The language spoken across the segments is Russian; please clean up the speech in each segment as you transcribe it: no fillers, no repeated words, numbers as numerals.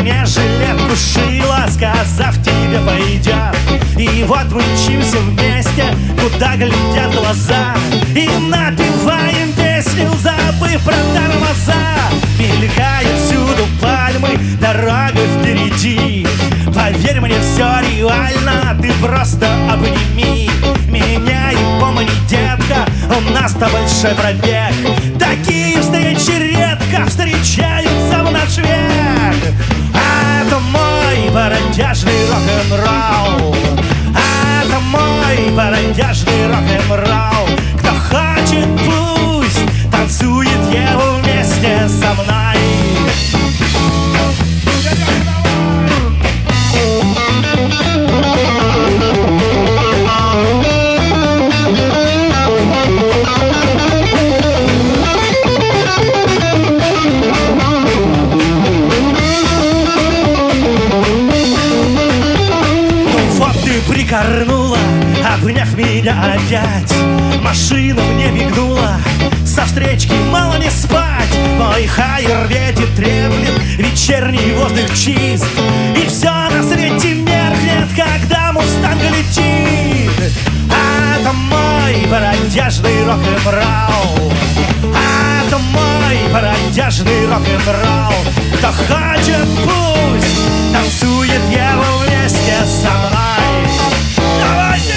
мне жилетку шила, сказав, тебе пойдет. И вот мы мчимся вместе, куда глядят глаза, и напеваем песню, забыв про тормоза. Мелькают всюду пальмы, дорога впереди. Поверь мне, все реально, ты просто обними меня и помни, детка, у нас-то большой пробег. Такие встречи редко встречаются в наш век. Это мой бродяжный рок-н-ролл, это мой бродяжный рок-н-ролл. Кто хочет, пусть танцует его вместе со мной. Прикорнула, обняв меня опять. Машина мне мигнула, со встречки мало не спать. Мой хайер ветер треплет, вечерний воздух чист, и все на свете меркнет, когда мустанг летит. Это мой бродяжный рок-н-ролл, это мой бродяжный рок-н-ролл. Кто хочет, пусть танцует его вместе со мной. Давайте,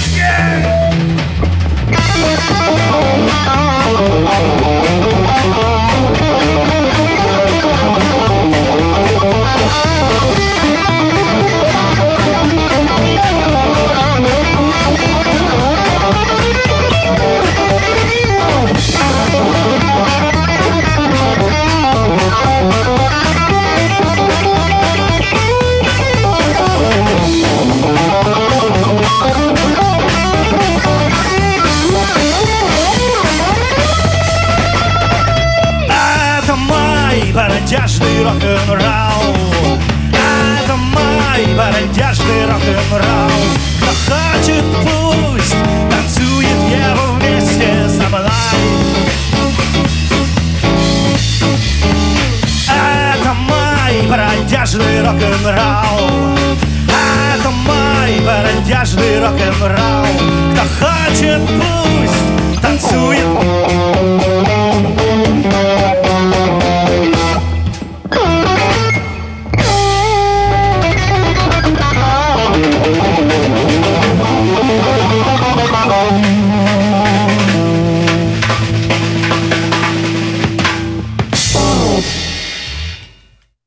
бродяжный рок-н-ролл, это мой бродяжный рок-н-ролл. Кто хочет, пусть танцует его вместе со мной. Это мой бродяжный рок-н-ролл, это мой бродяжный рок-н-ролл. Кто хочет, пусть танцует.